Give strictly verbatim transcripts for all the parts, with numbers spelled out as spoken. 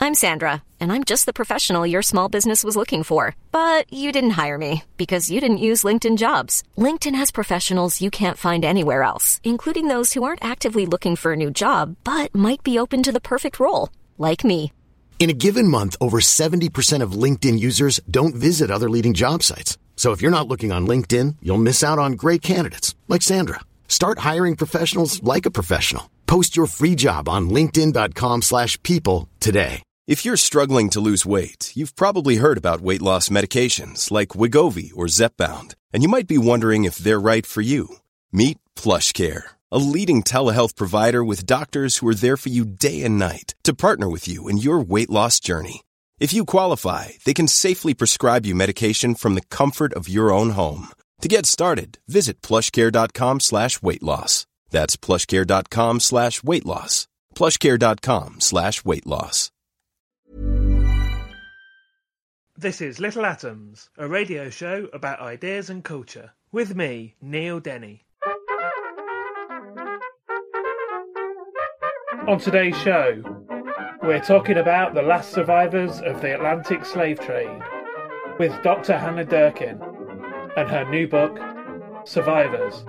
I'm Sandra, and I'm just the professional your small business was looking for. But you didn't hire me because you didn't use LinkedIn Jobs. LinkedIn has professionals you can't find anywhere else, including those who aren't actively looking for a new job, but might be open to the perfect role, like me. In a given month, over seventy percent of LinkedIn users don't visit other leading job sites. So if you're not looking on LinkedIn, you'll miss out on great candidates like Sandra. Start hiring professionals like a professional. Post your free job on linkedin.com slash people today. If you're struggling to lose weight, you've probably heard about weight loss medications like Wegovy or Zepbound, and you might be wondering if they're right for you. Meet PlushCare, a leading telehealth provider with doctors who are there for you day and night to partner with you in your weight loss journey. If you qualify, they can safely prescribe you medication from the comfort of your own home. To get started, visit plushcare.com slash weight loss. That's plushcare.com slash weight loss. plushcare.com slash weight loss. This is Little Atoms, a radio show about ideas and culture. With me, Neil Denny. On today's show, we're talking about the last survivors of the Atlantic slave trade with Doctor Hannah Durkin and her new book, Survivors.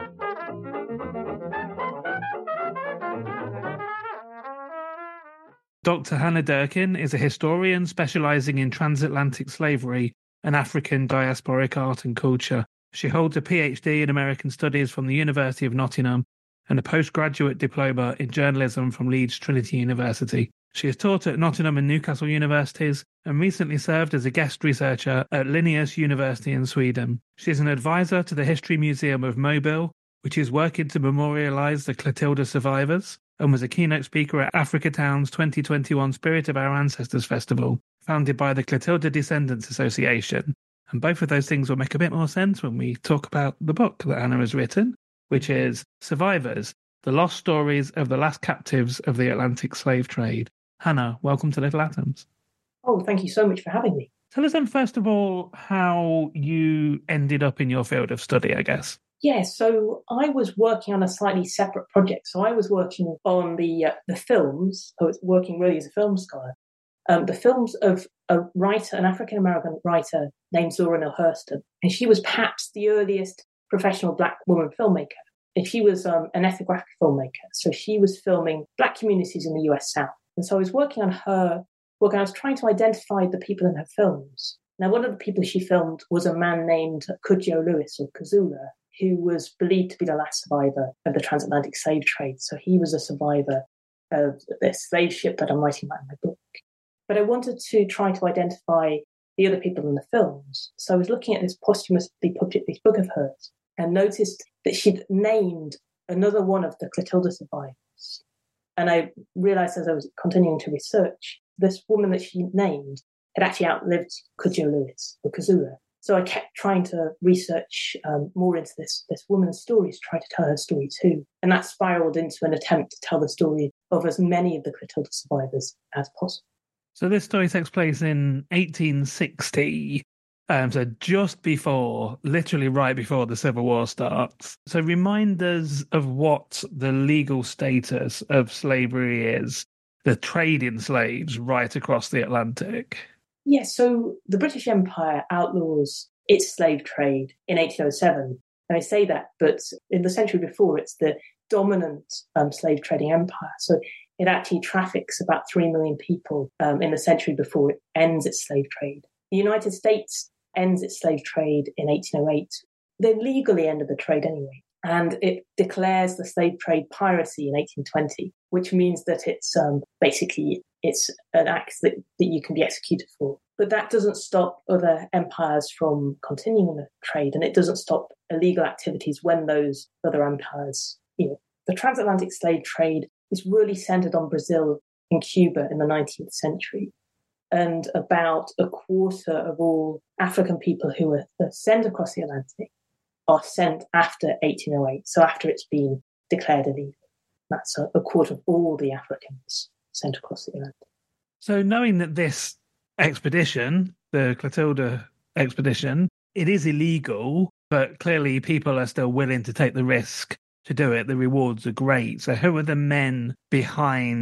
Doctor Hannah Durkin is a historian specialising in transatlantic slavery and African diasporic art and culture. She holds a PhD in American Studies from the University of Nottingham and a postgraduate diploma in journalism from Leeds Trinity University. She has taught at Nottingham and Newcastle universities and recently served as a guest researcher at Linnaeus University in Sweden. She is an advisor to the History Museum of Mobile, which is working to memorialise the Clotilda survivors, and was a keynote speaker at Africa Town's twenty twenty-one Spirit of Our Ancestors Festival, founded by the Clotilda Descendants Association. And both of those things will make a bit more sense when we talk about the book that Hannah has written, which is Survivors, The Lost Stories of the Last Captives of the Atlantic Slave Trade. Hannah, welcome to Little Atoms. Oh, thank you so much for having me. Tell us then, first of all, how you ended up in your field of study, I guess. Yeah, so I was working on a slightly separate project. So I was working on the uh, the films. I was working really as a film scholar. Um, the films of a writer, an African-American writer named Zora Neale Hurston. And she was perhaps the earliest professional Black woman filmmaker. And she was um, an ethnographic filmmaker. So she was filming Black communities in the U S South. And so I was working on her work, and I was trying to identify the people in her films. Now, one of the people she filmed was a man named Cudjo Lewis, or Kazula, who was believed to be the last survivor of the transatlantic slave trade. So he was a survivor of this slave ship that I'm writing about in my book. But I wanted to try to identify the other people in the films. So I was looking at this posthumously published book of hers and noticed that she'd named another one of the Clotilda survivors. And I realized as I was continuing to research, this woman that she named had actually outlived Cudjo Lewis, or Kazula. So I kept trying to research um, more into this, this woman's story to try to tell her story too. And that spiraled into an attempt to tell the story of as many of the Clotilda survivors as possible. So this story takes place in eighteen sixty, um, so just before, literally right before the Civil War starts. So remind us of what the legal status of slavery is, the trade in slaves right across the Atlantic. Yes, so the British Empire outlaws its slave trade in eighteen oh seven. And I say that, but in the century before, it's the dominant um, slave trading empire. So it actually traffics about three million people um, in the century before it ends its slave trade. The United States ends its slave trade in eighteen oh eight. They legally ended the trade anyway. And it declares the slave trade piracy in eighteen twenty, which means that it's um, basically it's an act that, that you can be executed for. But that doesn't stop other empires from continuing the trade, and it doesn't stop illegal activities when those other empires, you know, the transatlantic slave trade is really centered on Brazil and Cuba in the nineteenth century. And about a quarter of all African people who are sent across the Atlantic are sent after eighteen oh eight, so after it's been declared illegal. That's a, a quarter of all the Africans sent across the Atlantic. So knowing that this expedition, the Clotilda expedition, it is illegal, but clearly people are still willing to take the risk to do it. The rewards are great. So who are the men behind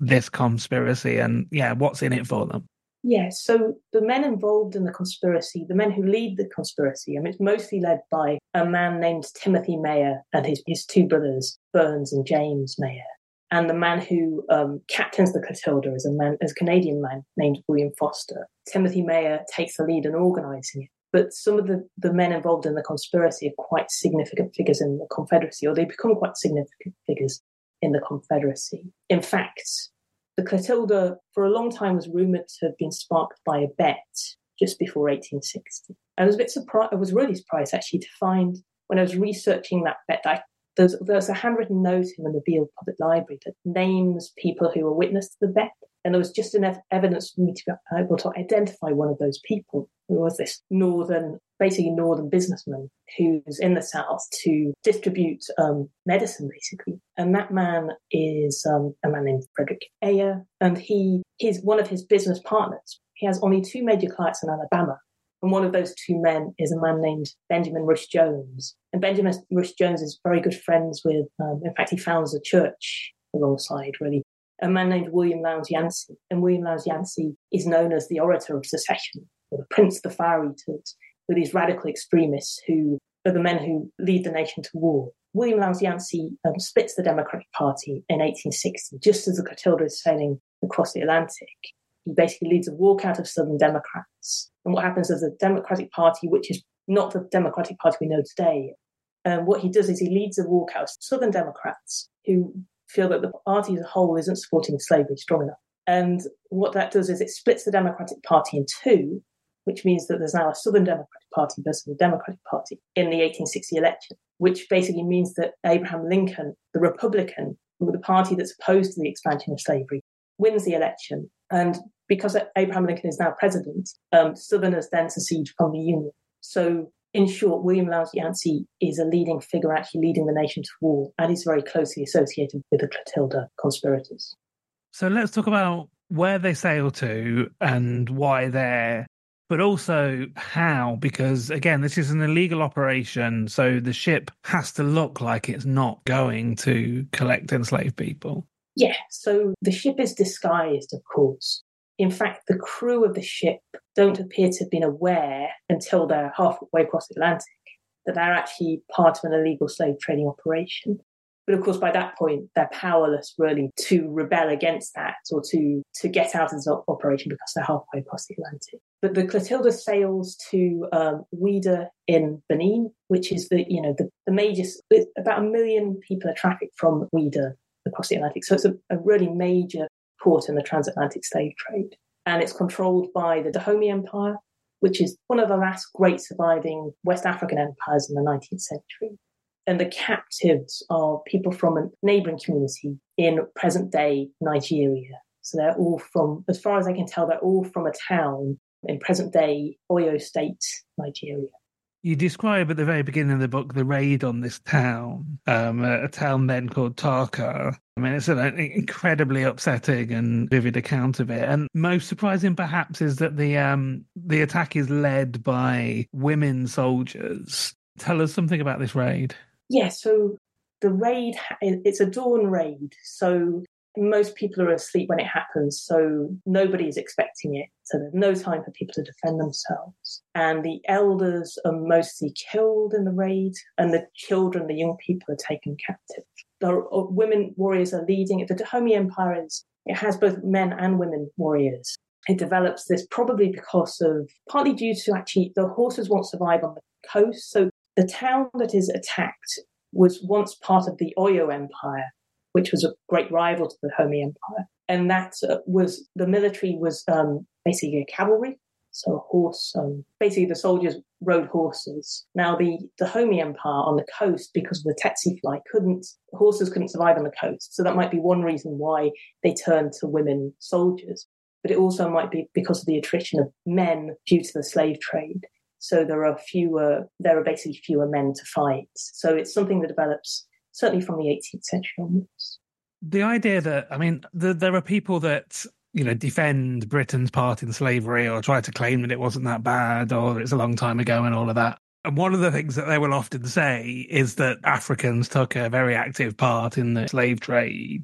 this conspiracy and, yeah, what's in it for them? Yes, so the men involved in the conspiracy, the men who lead the conspiracy, I mean, it's mostly led by a man named Timothy Mayer and his, his two brothers, Burns and James Mayer. And the man who um, captains the Clotilda is a man, is a Canadian man named William Foster. Timothy Mayer takes the lead in organising it. But some of the, the men involved in the conspiracy are quite significant figures in the Confederacy, or they become quite significant figures in the Confederacy. In fact, the Clotilda, for a long time, was rumoured to have been sparked by a bet just before eighteen sixty. I was a bit surprised. I was really surprised, actually, to find when I was researching that bet, that there's, there's a handwritten note in the Mobile Public Library that names people who were witness to the bet. And there was just enough evidence for me to be able to identify one of those people, who was this northern, basically northern businessman who's in the South to distribute um, medicine, basically. And that man is um, a man named Frederick Ayer, and he he's one of his business partners. He has only two major clients in Alabama, and one of those two men is a man named Benjamin Rush Jones. And Benjamin Rush Jones is very good friends with, um, in fact, he founds a church alongside, really, a man named William Lowndes Yancey. And William Lowndes Yancey is known as the Orator of Secession, or the Prince of the Fire Eaters, with these radical extremists who are the men who lead the nation to war. William Lowndes Yancey um, splits the Democratic Party in eighteen sixty, just as the Clotilda is sailing across the Atlantic. He basically leads a walkout of Southern Democrats. And what happens is the Democratic Party, which is not the Democratic Party we know today, um, what he does is he leads a walkout of Southern Democrats who feel that the party as a whole isn't supporting slavery strong enough. And what that does is it splits the Democratic Party in two, which means that there's now a Southern Democratic Party versus the Democratic Party in the eighteen sixty election, which basically means that Abraham Lincoln, the Republican, the party that's opposed to the expansion of slavery, wins the election. And because Abraham Lincoln is now president, um, Southerners then secede from the Union. So in short, William Lowndes Yancey is a leading figure actually leading the nation to war, and he's very closely associated with the Clotilda conspirators. So let's talk about where they sail to and why they're, but also how, because again, this is an illegal operation, so the ship has to look like it's not going to collect enslaved people. Yeah, so the ship is disguised, of course. In fact, the crew of the ship don't appear to have been aware until they're halfway across the Atlantic that they're actually part of an illegal slave trading operation. But of course, by that point, they're powerless really to rebel against that or to, to get out of this operation because they're halfway across the Atlantic. But the Clotilda sails to um, Ouidah in Benin, which is the, you know, the, the major, about a million people are trafficked from Ouidah across the Atlantic. So it's a, a really major port in the transatlantic slave trade. And it's controlled by the Dahomey Empire, which is one of the last great surviving West African empires in the nineteenth century. And the captives are people from a neighbouring community in present-day Nigeria. So they're all from, as far as I can tell, they're all from a town in present-day Oyo State, Nigeria. You describe at the very beginning of the book the raid on this town, um, a, a town then called Tarka. I mean, it's an incredibly upsetting and vivid account of it. And most surprising, perhaps, is that the um, the attack is led by women soldiers. Tell us something about this raid. Yeah, so the raid, it's a dawn raid. So most people are asleep when it happens, so nobody is expecting it. So there's no time for people to defend themselves. And the elders are mostly killed in the raid, and the children, the young people, are taken captive. The women warriors are leading it. The Dahomey Empire is, it has both men and women warriors. It develops this probably because of, partly due to actually the horses won't survive on the coast. So the town that is attacked was once part of the Oyo Empire, which was a great rival to the Dahomey Empire. And that uh, was, the military was um, basically a cavalry, so a horse, um, basically the soldiers rode horses. Now the Dahomey Empire on the coast, because of the Tsetse flight, couldn't, horses couldn't survive on the coast. So that might be one reason why they turned to women soldiers. But it also might be because of the attrition of men due to the slave trade. So there are fewer, there are basically fewer men to fight. So it's something that develops certainly from the eighteenth century onwards. The idea that, I mean, the, there are people that, you know, defend Britain's part in slavery or try to claim that it wasn't that bad or it's a long time ago and all of that. And one of the things that they will often say is that Africans took a very active part in the slave trade.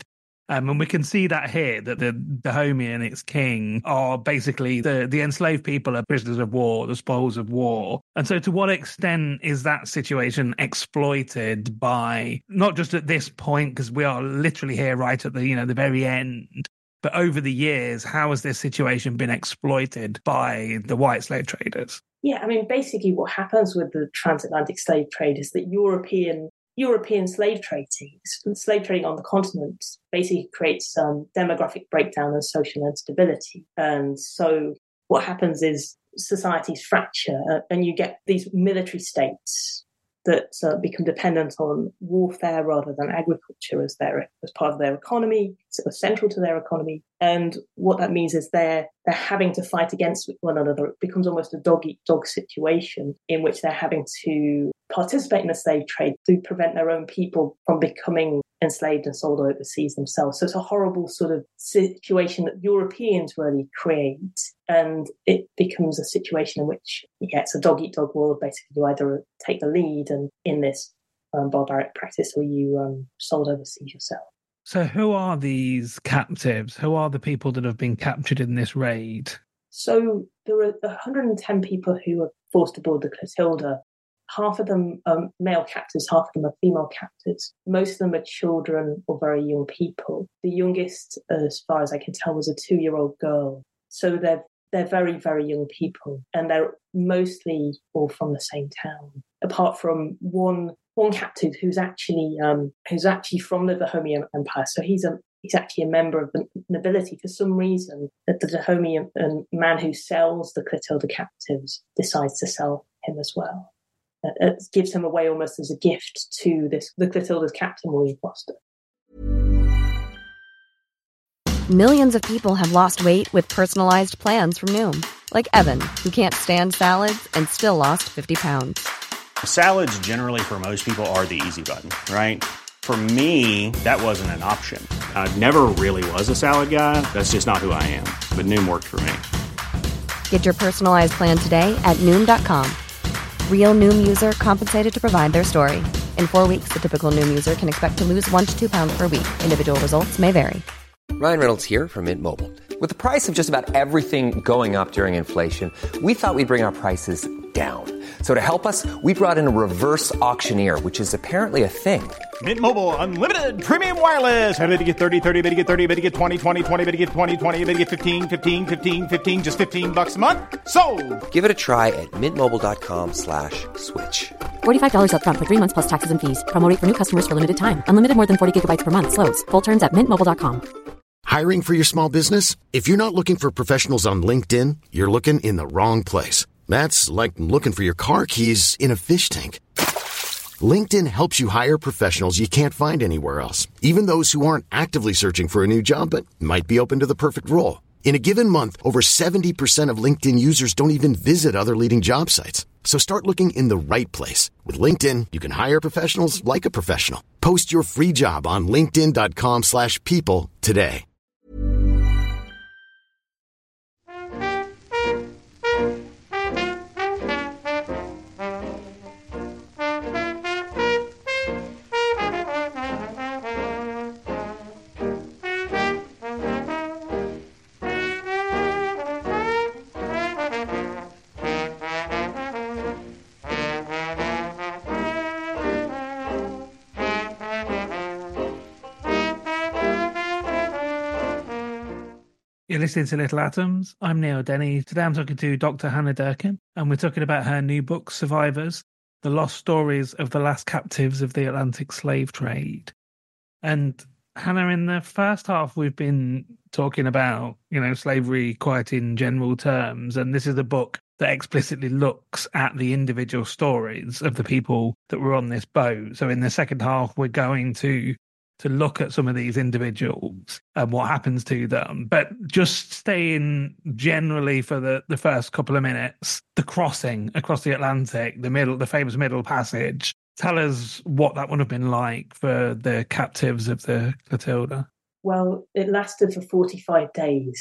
Um, and we can see that here, that the Dahomey and its king are basically the, the enslaved people are prisoners of war, the spoils of war. And so to what extent is that situation exploited by, not just at this point, because we are literally here right at the, you know, the very end, but over the years, how has this situation been exploited by the white slave traders? Yeah, I mean, basically what happens with the transatlantic slave trade is that European European slave trading, slave trading on the continent basically creates um, demographic breakdown and social instability. And so what happens is societies fracture uh, and you get these military states that uh, become dependent on warfare rather than agriculture as their as part of their economy, sort of central to their economy. And what that means is they're they're having to fight against one another. It becomes almost a dog eat dog situation in which they're having to participate in the slave trade to prevent their own people from becoming enslaved and sold overseas themselves. So it's a horrible sort of situation that Europeans really create. And it becomes a situation in which, yeah, it's a dog-eat-dog world. Basically, you either take the lead and in this um, barbaric practice or you um, sold overseas yourself. So who are these captives? Who are the people that have been captured in this raid? So there are one hundred ten people who were forced aboard the Clotilda. Half of them are male captives, half of them are female captives. Most of them are children or very young people. The youngest, as far as I can tell, was a two-year-old girl. So they're they're very, very young people, and they're mostly all from the same town, apart from one one captive who's actually um, who's actually from the Dahomey Empire. So he's a he's actually a member of the nobility. For some reason, that the Dahomey um, man who sells the Clotilda captives decides to sell him as well. It gives him away almost as a gift to this the Clotilda's captain, William Foster. Millions of people have lost weight with personalized plans from Noom. Like Evan, who can't stand salads and still lost fifty pounds. Salads generally for most people are the easy button, right? For me, that wasn't an option. I never really was a salad guy. That's just not who I am. But Noom worked for me. Get your personalized plan today at Noom dot com. Real Noom user compensated to provide their story. In four weeks, the typical Noom user can expect to lose one to two pounds per week. Individual results may vary. Ryan Reynolds here from Mint Mobile. With the price of just about everything going up during inflation, we thought we'd bring our prices down. So to help us, we brought in a reverse auctioneer, which is apparently a thing. Mint Mobile Unlimited Premium Wireless. How to get thirty, thirty, how to get thirty, how to get twenty, twenty, twenty, how to get twenty, twenty, how to get fifteen, fifteen, fifteen, fifteen, just fifteen bucks a month? Sold! Give it a try at mintmobile.com slash switch. forty-five dollars up front for three months plus taxes and fees. Promo rate for new customers for limited time. Unlimited more than forty gigabytes per month. Slows full terms at mint mobile dot com. Hiring for your small business? If you're not looking for professionals on LinkedIn, you're looking in the wrong place. That's like looking for your car keys in a fish tank. LinkedIn helps you hire professionals you can't find anywhere else, even those who aren't actively searching for a new job but might be open to the perfect role. In a given month, over seventy percent of LinkedIn users don't even visit other leading job sites. So start looking in the right place. With LinkedIn, you can hire professionals like a professional. Post your free job on linkedin.com slash people today. You're listening to Little Atoms. I'm Neil Denny. Today I'm talking to Doctor Hannah Durkin, and we're talking about her new book, Survivors, The Lost Stories of the Last Captives of the Atlantic Slave Trade. And Hannah, in the first half, we've been talking about, you know, slavery quite in general terms, and this is a book that explicitly looks at the individual stories of the people that were on this boat. So in the second half, we're going to to look at some of these individuals and what happens to them. But just staying generally for the, the first couple of minutes, the crossing across the Atlantic, the middle, the famous Middle Passage. Tell us what that would have been like for the captives of the Clotilda. Well, it lasted for forty-five days.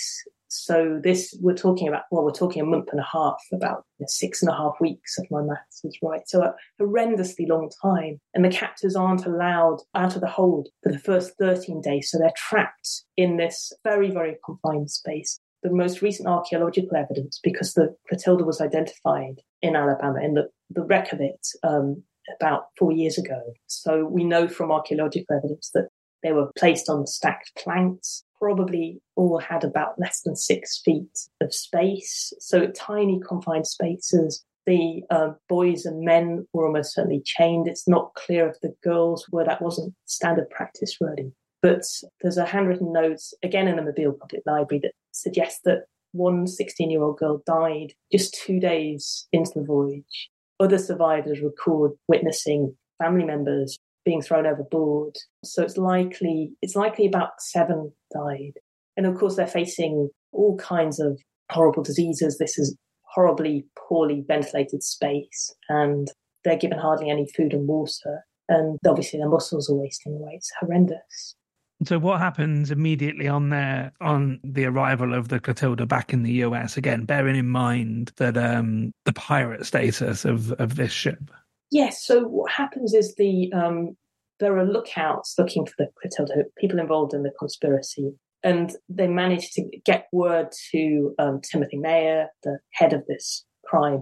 So this, we're talking about, well, we're talking a month and a half, about you know, six and a half weeks, if my maths is right. So a horrendously long time. And the captors aren't allowed out of the hold for the first thirteen days. So they're trapped in this very, very confined space. The most recent archaeological evidence, because the Clotilda was identified in Alabama, in the, the wreck of it, um, about four years ago. So we know from archaeological evidence that they were placed on stacked planks, probably all had about less than six feet of space. So tiny confined spaces. The uh, boys and men were almost certainly chained. It's not clear if the girls were. That wasn't standard practice, really. But there's a handwritten note, again in the Mobile Public Library, that suggests that one sixteen-year-old girl died just two days into the voyage. Other survivors record witnessing family members being thrown overboard. So it's likely it's likely about seven died. And of course, they're facing all kinds of horrible diseases. This is horribly poorly ventilated space, and they're given hardly any food and water. And obviously their muscles are wasting away. It's horrendous. So what happens immediately on their on the arrival of the Clotilda back in the U S? Again, bearing in mind that um, the pirate status of, of this ship. Yes. So what happens is the um, there are lookouts looking for the Clotilda, people involved in the conspiracy, and they manage to get word to um, Timothy Mayer, the head of this crime,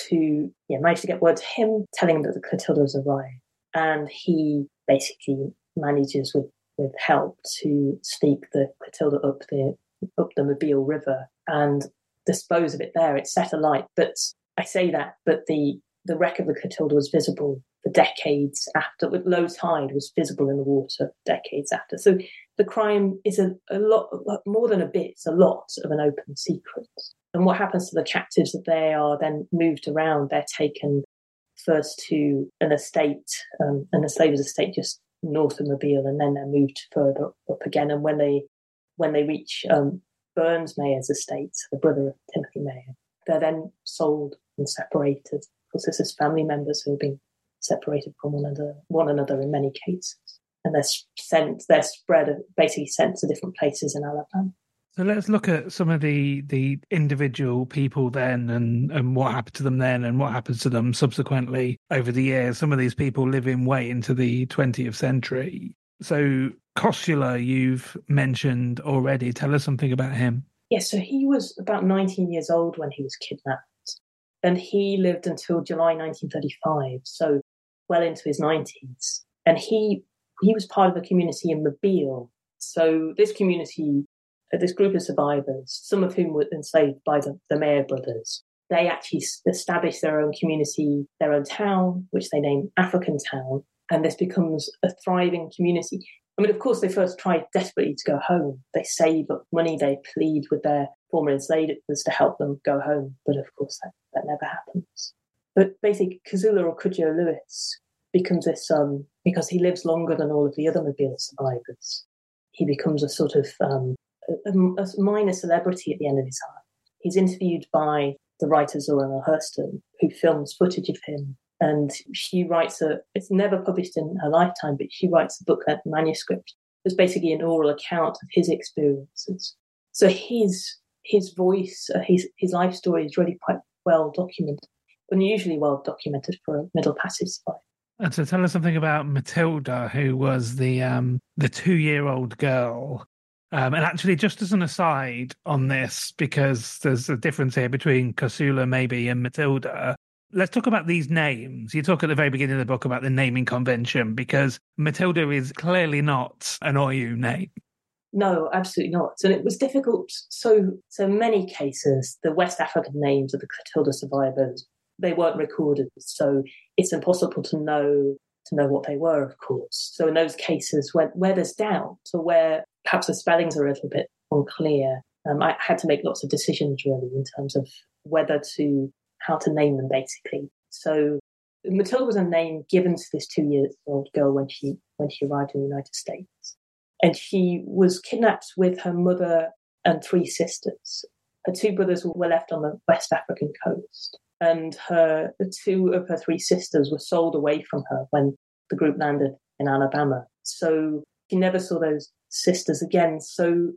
to yeah manage to get word to him, telling him that the Clotilda has arrived, and he basically manages with. with help to sneak the Clotilda up the up the Mobile River and dispose of it there. It's set alight, but I say that, but the, the wreck of the Clotilda was visible for decades after, with low tide, was visible in the water decades after. So the crime is a, a lot, more than a bit, it's a lot of an open secret. And what happens to the captives that they are then moved around? They're taken first to an estate, um, an enslaver's estate just north of Mobile, and then they're moved further up again. And when they when they reach um, Burns Mayer's estate, the brother of Timothy Mayer, they're then sold and separated. Of course, this is family members who have been separated from one another, one another in many cases, and they're sent, they're spread, basically sent to different places in Alabama. So let's look at some of the, the individual people then and, and what happened to them then and what happens to them subsequently over the years. Some of these people live in way into the twentieth century. So Kosula, you've mentioned already. Tell us something about him. Yes, so he was about nineteen years old when he was kidnapped, and he lived until July nineteen thirty-five, so well into his nineties. And he he was part of a community in Mobile. So this community... this group of survivors, some of whom were enslaved by the, the Mayer brothers, they actually established their own community, their own town, which they named African Town, and this becomes a thriving community. I mean, of course, they first tried desperately to go home. They save up money, they plead with their former enslavers to help them go home, but of course that, that never happens. But basically, Kosula or Cudjoe Lewis becomes this, um, because he lives longer than all of the other Mobile survivors, he becomes a sort of... Um, A, a minor celebrity at the end of his life. He's interviewed by the writer Zora Neale Hurston, who films footage of him, and she writes a, it's never published in her lifetime, but she writes a book-length manuscript that's basically an oral account of his experiences. So his his voice, uh, his his life story is really quite well documented, unusually well documented for a Middle Passage survivor. And so tell us something about Matilda, who was the um, the two-year-old girl. Um, and actually, just as an aside on this, because there's a difference here between Kosula maybe and Matilda, let's talk about these names. You talk at the very beginning of the book about the naming convention, because Matilda is clearly not an Oyu name. No, absolutely not. And it was difficult. So, so many cases, the West African names of the Clotilda survivors, they weren't recorded. So it's impossible to know to know what they were, of course. So in those cases where, where there's doubt, or where perhaps the spellings are a little bit unclear, um, I had to make lots of decisions really in terms of whether to, how to name them basically. So Matilda was a name given to this two-year-old girl when she when she arrived in the United States. And she was kidnapped with her mother and three sisters. Her two brothers were left on the West African coast. And her the two of her three sisters were sold away from her when the group landed in Alabama. So she never saw those sisters again. So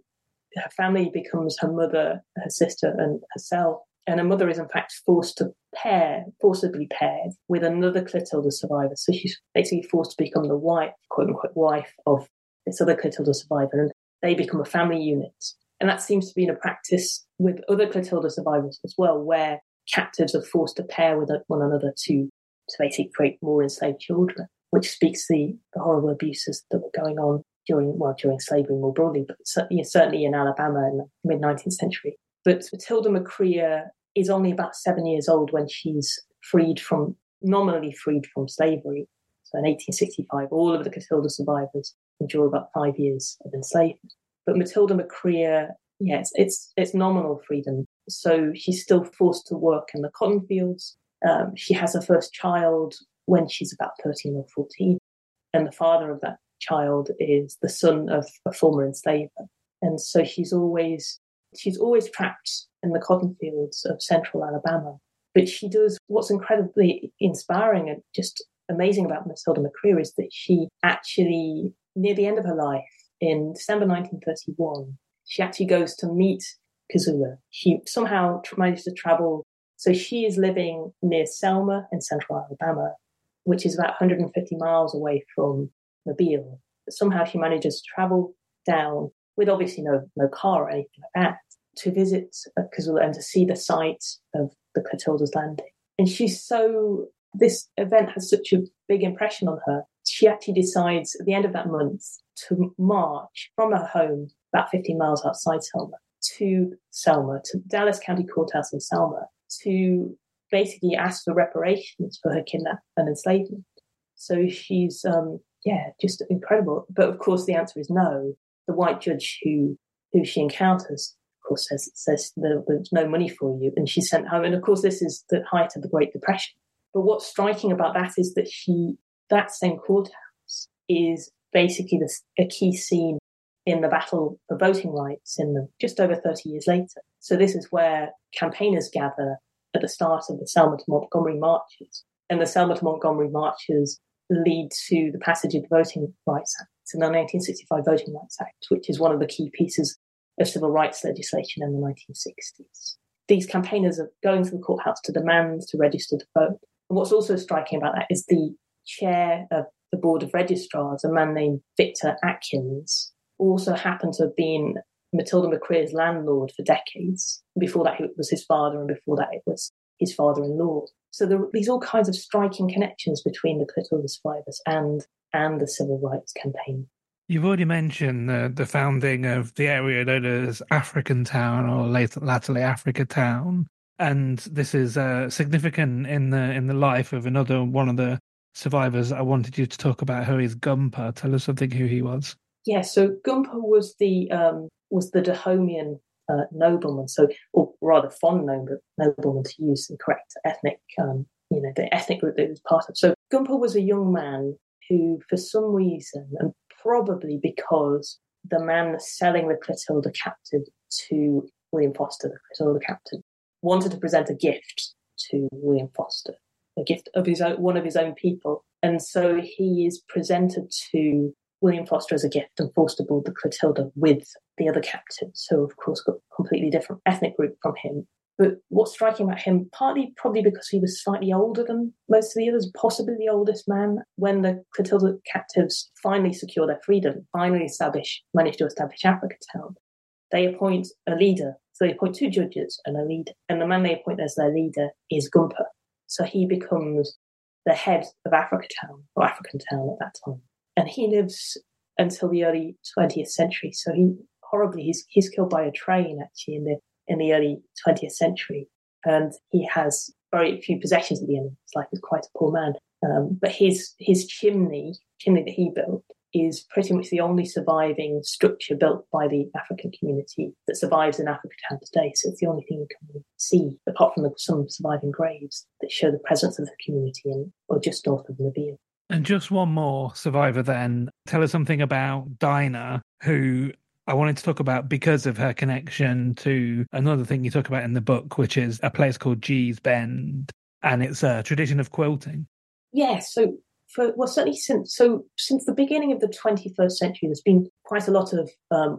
her family becomes her mother, her sister, and herself. And her mother is, in fact, forced to pair, forcibly paired with another Clotilda survivor. So she's basically forced to become the wife, quote-unquote, wife of this other Clotilda survivor. And they become a family unit. And that seems to be in a practice with other Clotilda survivors as well, where captives are forced to pair with one another to, to basically create more enslaved children, which speaks to the, the horrible abuses that were going on during, well, during slavery more broadly, but certainly, certainly in Alabama in the mid-nineteenth century. But Matilda Macria is only about seven years old when she's freed from, nominally freed from slavery. So in eighteen sixty-five, all of the Clotilda survivors endure about five years of enslavement. But Matilda Macria, yeah, it's, it's, it's nominal freedom. So she's still forced to work in the cotton fields. Um, she has her first child when she's about thirteen or fourteen. And the father of that child is the son of a former enslaver. And so she's always she's always trapped in the cotton fields of central Alabama. But she does, what's incredibly inspiring and just amazing about Matilda Macria is that she actually, near the end of her life, in December nineteen thirty-one, she actually goes to meet Kazula. She somehow manages to travel. So she is living near Selma in central Alabama, which is about one hundred fifty miles away from Mobile. But somehow she manages to travel down with obviously no no car or anything like that to visit Kazula and to see the site of the Clotilda's landing. And she's so, this event has such a big impression on her. She actually decides at the end of that month to march from her home about fifteen miles outside Selma to Selma, to Dallas County Courthouse in Selma, to basically ask for reparations for her kidnapping and enslavement. So she's, um, yeah, just incredible. But of course, the answer is no. The white judge who who she encounters, of course, says says there, there's no money for you, and she's sent home. And of course, this is the height of the Great Depression. But what's striking about that is that she, that same courthouse, is basically the, a key scene in the battle for voting rights in the, just over thirty years later. So this is where campaigners gather at the start of the Selma to Montgomery marches. And the Selma to Montgomery marches lead to the passage of the Voting Rights Act, so the nineteen sixty-five Voting Rights Act, which is one of the key pieces of civil rights legislation in the nineteen sixties. These campaigners are going to the courthouse to demand to register to vote. And what's also striking about that is the chair of the Board of Registrars, a man named Victor Atkins, also happened to have been Matilda Macria's landlord for decades. Before that, it was his father, and before that, it was his father-in-law. So there are these all kinds of striking connections between the Clotilda survivors and and the civil rights campaign. You've already mentioned the, the founding of the area known as African Town, or later, latterly Africa Town, and this is uh, significant in the in the life of another one of the survivors I wanted you to talk about, who is Gumper. Tell us something who he was. Yeah, so Gumper was the um, was the Dahomian uh, nobleman, so or rather fond nobleman to use the correct ethnic, um, you know, the ethnic group that he was part of. So Gumper was a young man who, for some reason, and probably because the man selling the Clotilda captive to William Foster, the Clotilda captain, wanted to present a gift to William Foster, a gift of his own, one of his own people, and so he is presented to William Foster as a gift and forced to board the Clotilda with the other captives, who of course got a completely different ethnic group from him. But what's striking about him, partly probably because he was slightly older than most of the others, possibly the oldest man, when the Clotilda captives finally secure their freedom, finally establish, manage to establish Africa Town, they appoint a leader. So they appoint two judges and a leader. And the man they appoint as their leader is Gumper. So he becomes the head of Africa Town, or African Town at that time. And he lives until the early twentieth century. So he horribly, he's he's killed by a train actually in the in the early twentieth century. And he has very few possessions at the end of his life. He's quite a poor man. Um, but his his chimney, chimney that he built, is pretty much the only surviving structure built by the African community that survives in Africa Town today. So it's the only thing you can really see, apart from the, some surviving graves that show the presence of the community in, or just north of Mobile. And just one more survivor then. Tell us something about Dinah, who I wanted to talk about because of her connection to another thing you talk about in the book, which is a place called Gee's Bend, and it's a tradition of quilting. Yeah, so for well, certainly since so since the beginning of the twenty-first century, there's been quite a lot of um,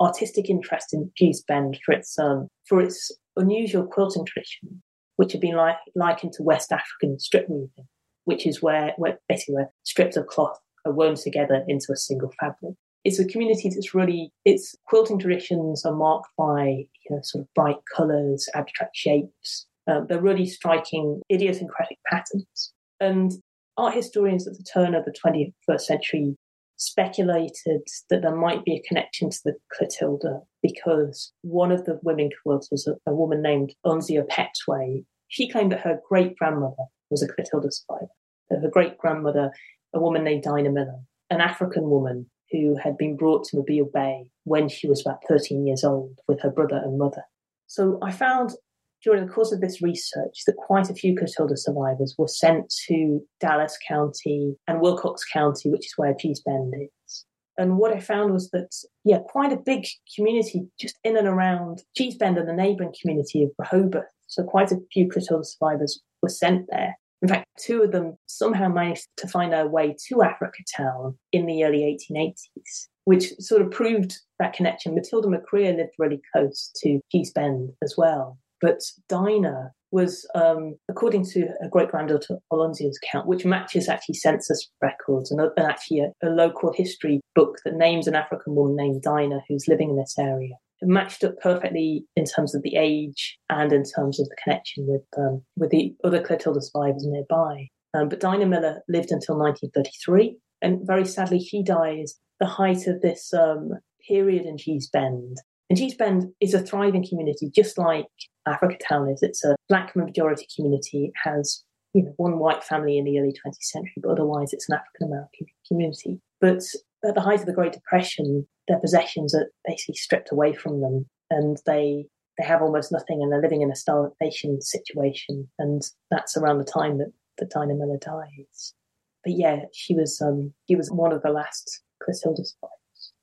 artistic interest in Gee's Bend for its um, for its unusual quilting tradition, which had been like, likened to West African strip weaving, which is where, where basically where strips of cloth are woven together into a single fabric. It's a community that's really, its quilting traditions are marked by, you know, sort of bright colours, abstract shapes. Um, they're really striking idiosyncratic patterns. And art historians at the turn of the twenty-first century speculated that there might be a connection to the Clotilda because one of the women quilters, a, a woman named Unzia Petway, she claimed that her great-grandmother was a Clotilda survivor. That her great-grandmother, a woman named Dinah Miller, an African woman who had been brought to Mobile Bay when she was about thirteen years old with her brother and mother. So I found during the course of this research that quite a few Clotilda survivors were sent to Dallas County and Wilcox County, which is where Gee's Bend is. And what I found was that, yeah, quite a big community just in and around Gee's Bend and the neighbouring community of Rehoboth. So quite a few Clotilda survivors were sent there. In fact, two of them somehow managed to find their way to Africatown in the early eighteen eighties, which sort of proved that connection. Matilda McCrea lived really close to Gee's Bend as well. But Dinah was, um, according to a great-granddaughter Olunzia's account, which matches actually census records and, and actually a, a local history book that names an African woman named Dinah who's living in this area. It matched up perfectly in terms of the age and in terms of the connection with um, with the other Clotilda survivors nearby. Um, but Dinah Miller lived until nineteen thirty-three, and very sadly she dies at the height of this um, period in Gee's Bend. And Gee's Bend is a thriving community, just like Africatown is. It's a black majority community. It has, you know, one white family in the early twentieth century, but otherwise it's an African-American community. But at the height of the Great Depression, their possessions are basically stripped away from them, and they they have almost nothing, and they're living in a starvation situation. And that's around the time that, that Dinah Miller dies. But yeah, she was um, she was one of the last Clotilda survivors.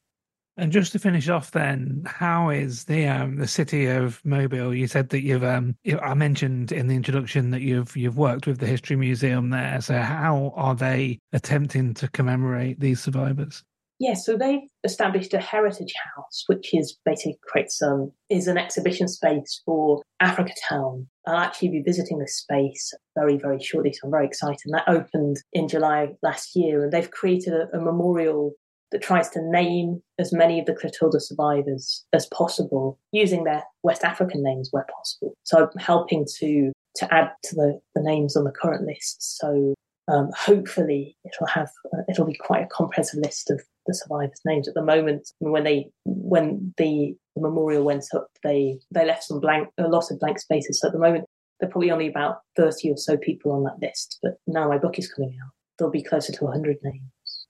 And just to finish off then, how is the um, the city of Mobile? You said that you've, um, you, I mentioned in the introduction that you've you've worked with the History Museum there. So how are they attempting to commemorate these survivors? Yeah, so they've established a heritage house, which is basically creates um is an exhibition space for Africatown. I'll actually be visiting this space very, very shortly, so I'm very excited. And that opened in July last year, and they've created a, a memorial that tries to name as many of the Clotilda survivors as possible, using their West African names where possible. So I'm helping to to add to the, the names on the current list. So um, hopefully it'll have uh, it'll be quite a comprehensive list of the survivors' names. At the moment, when they when the, the memorial went up, they they left some blank a lot of blank spaces. So at the moment, there are probably only about thirty or so people on that list. But now my book is coming out, there'll be closer to one hundred names.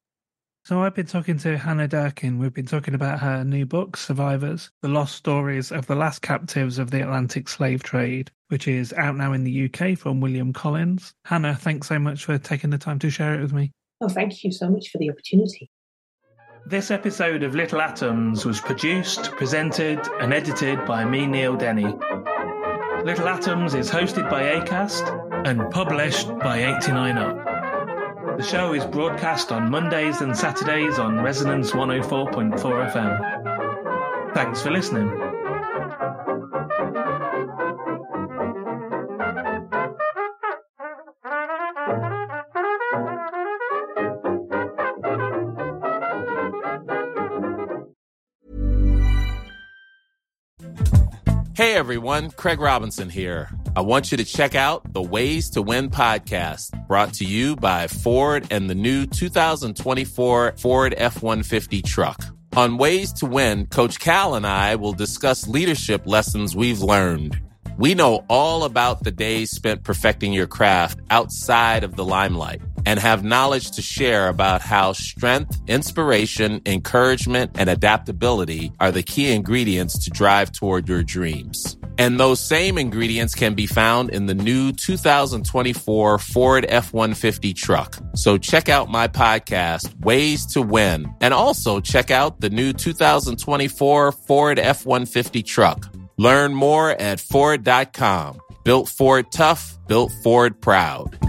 So I've been talking to Hannah Durkin. We've been talking about her new book, Survivors, The Lost Stories of the Last Captives of the Atlantic Slave Trade, which is out now in the U K from William Collins. Hannah, thanks so much for taking the time to share it with me. Oh, thank you so much for the opportunity. This episode of Little Atoms was produced, presented and edited by me, Neil Denny. Little Atoms is hosted by Acast and published by eighty-nine up. The show is broadcast on Mondays and Saturdays on Resonance one oh four point four F M. Thanks for listening. Hey everyone, Craig Robinson here. I want you to check out the Ways to Win podcast, brought to you by Ford and the new two thousand twenty-four Ford F one fifty truck. On Ways to Win, Coach Cal and I will discuss leadership lessons we've learned. We know all about the days spent perfecting your craft outside of the limelight and have knowledge to share about how strength, inspiration, encouragement, and adaptability are the key ingredients to drive toward your dreams. And those same ingredients can be found in the new two thousand twenty-four Ford F one fifty truck. So check out my podcast, Ways to Win, and also check out the new two thousand twenty-four Ford F one fifty truck. Learn more at Ford dot com. Built Ford tough, built Ford proud.